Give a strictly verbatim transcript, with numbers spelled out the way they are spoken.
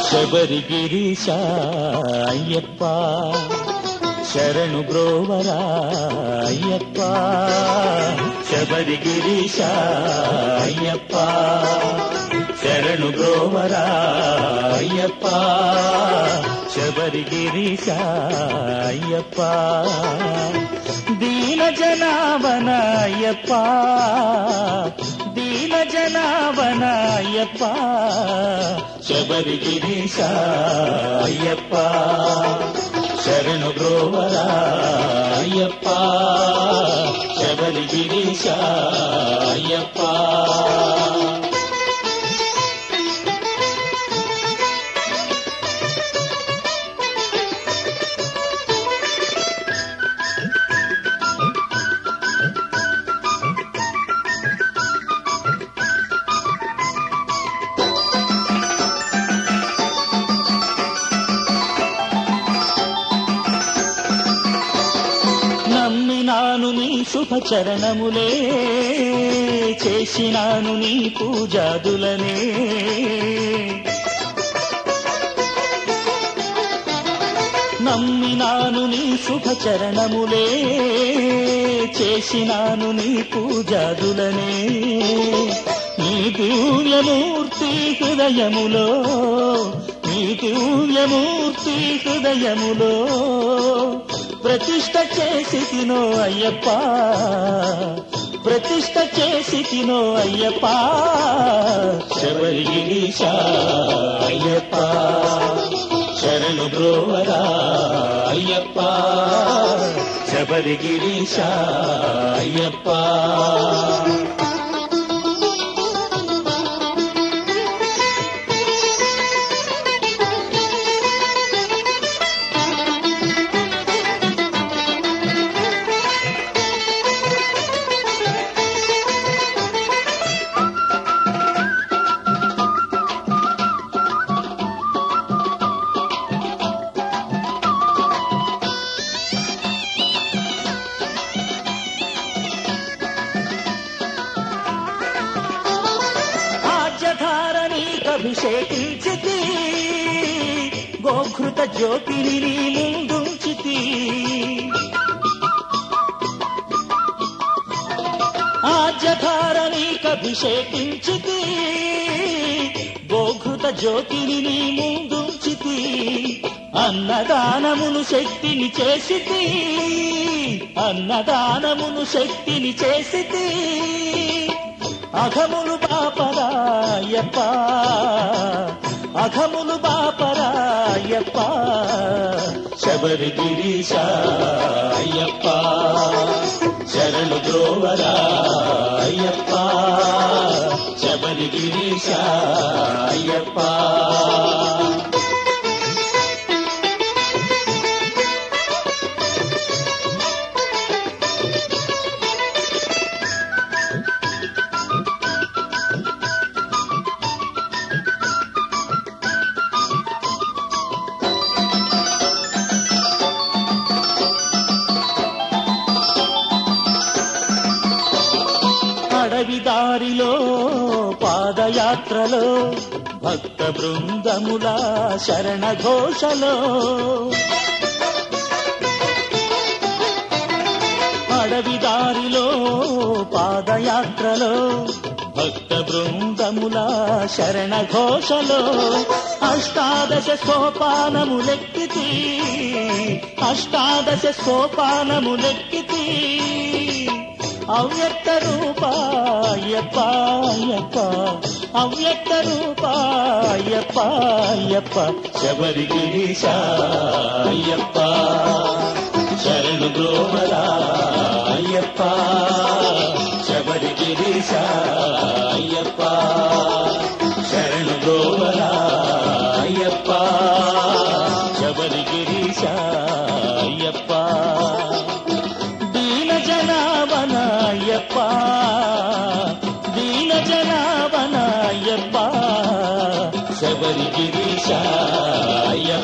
శబరిగిరీశ అయ్యప్ప శరణు బ్రోవరా అయ్యప్ప శబరిగిరీశ అయ్యప్ప శరణు బ్రోవరా అయ్యప్ప శబరిగిరీశ అయ్యప్ప దీన జనావన అయ్యప్ప దీన జనావన అయ్యప్ప శబరిగిరీశ అయ్యప్ప శరణు బ్రోవరా అయ్యప్ప శబరిగిరీశ అయ్యప్ప నమ్మినాను నీ శుభ చరణములే చేసినాను నీ పూజాదులనే నమ్మినాను నీ శుభ చరణములే చేసినాను నీ పూజాదులనే నీ దివ్యమూర్తి హృదయములో నీ దివ్యమూర్తి హృదయములో ప్రతిష్ఠ చేసి తినో అయ్యప్ప ప్రతిష్ఠ చేసి తినో అయ్యప్ప శబరిగిరీశ అయ్యప్ప శరణు బ్రోవరా అయ్యప్ప శబరిగిరీశ అయ్యప్ప అభిషేకించితి గోఘృత జ్యోతిని నీ ముందుంచితి ఆజ్యధారణీకభిషేకించితి గోఘృత జ్యోతిని నీ ముందుంచితి అన్నదానమును శక్తిని చేసితి అన్నదానమును శక్తిని చేసితి అఘములు బాపరాయప్ప అఘములు బాపరాయప్ప శబరిగిరీశ అయ్యప్ప శరణు బ్రోవరా అయ్యప్ప శబరిగిరీశ అయ్యప్ప అడవిదారిలో పాదయాత్రలో భక్త బృందముల శరణ ఘోషలో అడవిదారిలో పాదయాత్రలో భక్త బృందముల శరణ ఘోషలో అష్టాదశ సోపానములెక్కితి అష్టాదశ సోపానములెక్కితి అవ్యక్త రూపాయప్ప అయ్యప్ప అవ్యక్త రూపాయప్ప అయ్యప్ప శబరిగిరీశ అయ్యప్ప శరణు బ్రోవరా అయ్యప్ప శబరిగిరీశ అయ్యప్ప శరణు బ్రోవరా అయ్యప్ప శబరిగిరీశ అయ్యప్ప దీన జనావన అయ్యప్ప దీన జనావన అయ్యప్ప శబరిగిరీశ అయ్యప్ప